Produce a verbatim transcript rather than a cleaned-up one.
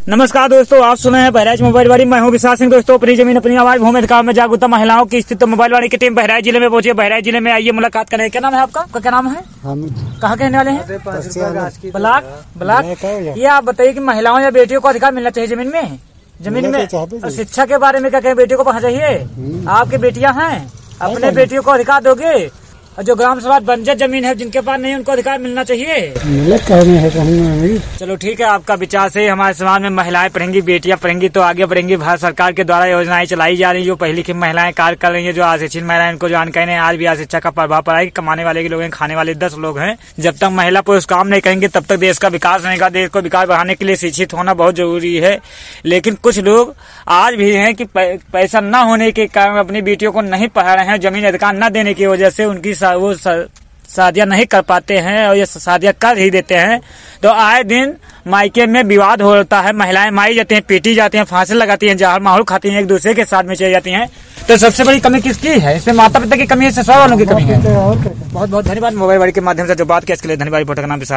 नमस्कार दोस्तों, आप सुने हैं बहराइच मोबाइल वाली। मैं हूं विशाल सिंह। दोस्तों, अपनी जमीन अपनी आवाज भूमि अधिकार में जागरूकता महिलाओं की स्थिति मोबाइल वाली की टीम बहराइच जिले में पहुंची है। बहराइच जिले में आइए, मुलाकात करें। क्या नाम है आपका? आपका क्या नाम है? कहाँ के रहने वाले हैं? ब्लॉक ब्लॉक ये आप बताइए कि महिलाओं या बेटियों को अधिकार मिलना चाहिए जमीन में? जमीन में और शिक्षा के बारे में क्या कहें? बेटियों को पढ़ना चाहिए? आपकी बेटियां हैं, अपने बेटियों को अधिकार दोगे? और जो ग्राम सभा बंजर जमीन है, जिनके पास नहीं, उनको अधिकार मिलना चाहिए? है चलो ठीक है, आपका विचार से हमारे समाज में महिलाएं पढ़ेंगी, बेटियां पढ़ेंगी तो आगे बढ़ेंगी। भारत सरकार के द्वारा योजनाएं चलाई जा रही है, जो पढ़ी लिखी महिलाएं कार्य कर रही है, जो अशिक्षित महिलाएं, इनको जानकारी नहीं। आज भी अशिक्षा का प्रभाव पड़ा है। कमाने वाले के लोग हैं, खाने वाले दस लोग हैं। जब तक महिला पुरुष काम नहीं करेंगे तब तक देश का विकास नहीं होगा। देश को विकास बढ़ाने के लिए शिक्षित होना बहुत जरूरी है। लेकिन कुछ लोग आज भी हैं कि पैसा न होने के कारण अपनी बेटियों को नहीं पढ़ा रहे हैं। जमीन अधिकार न देने की वजह से उनकी वो शादियां नहीं कर पाते हैं, और ये शादियां कर ही देते हैं तो आए दिन मायके में विवाद होता है। महिलाएं मारी जाती हैं, पीटी जाती हैं, फांसी लगाती हैं, जहर माहौल खाती हैं, एक दूसरे के साथ में चली जाती हैं। तो सबसे बड़ी कमी किसकी है? इसमें माता पिता की कमी है, ससुराल वालों की कमी है। बहुत बहुत धन्यवाद। मोबाइल वाली के माध्यम से जो बात किया इसके लिए धन्यवाद।